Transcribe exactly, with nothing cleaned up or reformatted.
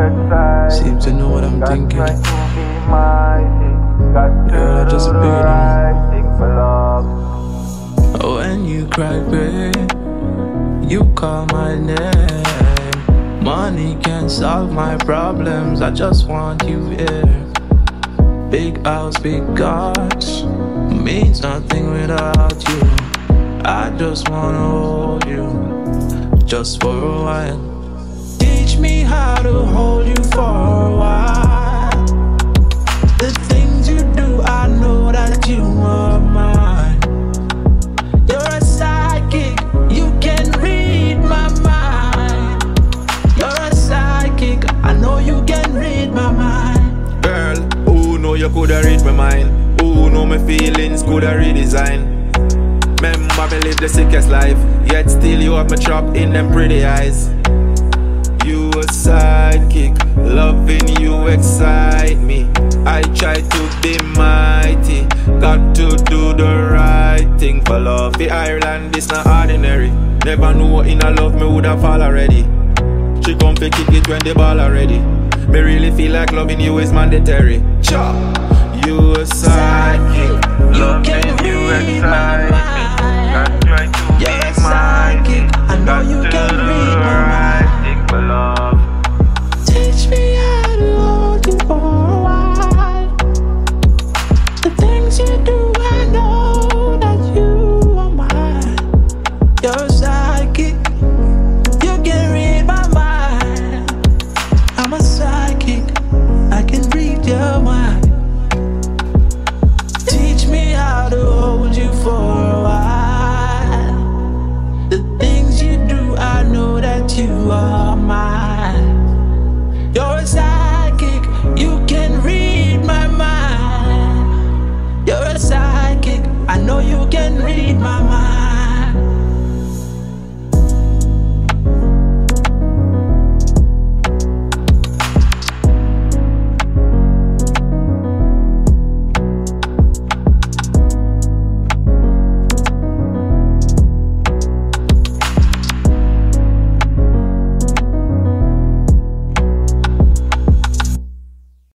Seem to know what I'm God thinking. try to be mighty. God Girl, I do just the paid him. right thing for love. When you cry, babe, you call my name. Money can't solve my problems, I just want you here. Big house, big cars, means nothing without you. I just wanna hold you, just for a while. Teach me how to hold you for a while. The things you do, I know that you are mine. You're a psychic, you can read my mind. You're a psychic, I know you can read my mind. Girl, who know you coulda read my mind? Who know my feelings coulda redesign? Remember me live the sickest life, yet still you have me trapped in them pretty eyes. You a sidekick, loving you excite me. I try to be mighty, got to do the right thing for love. The Ireland is not ordinary. Never knew in a love me woulda fall already. She come fi kick it when the ball already. Me really feel like loving you is mandatory. Cha, you a sidekick, You can Loving you read my excite me. God mind. try to You're be a psychic, mighty. I know God you do can the read my right mind. thing for love. Teach me how to hold you for a while. The things you do, I know that you are mine. You're a psychic, you can read my mind. I'm a psychic, I can read your mind. Teach me how to hold you for a while. The things you do, I know that you are mine. You're a psychic, you can read my mind. You're a psychic, I know you can read my mind.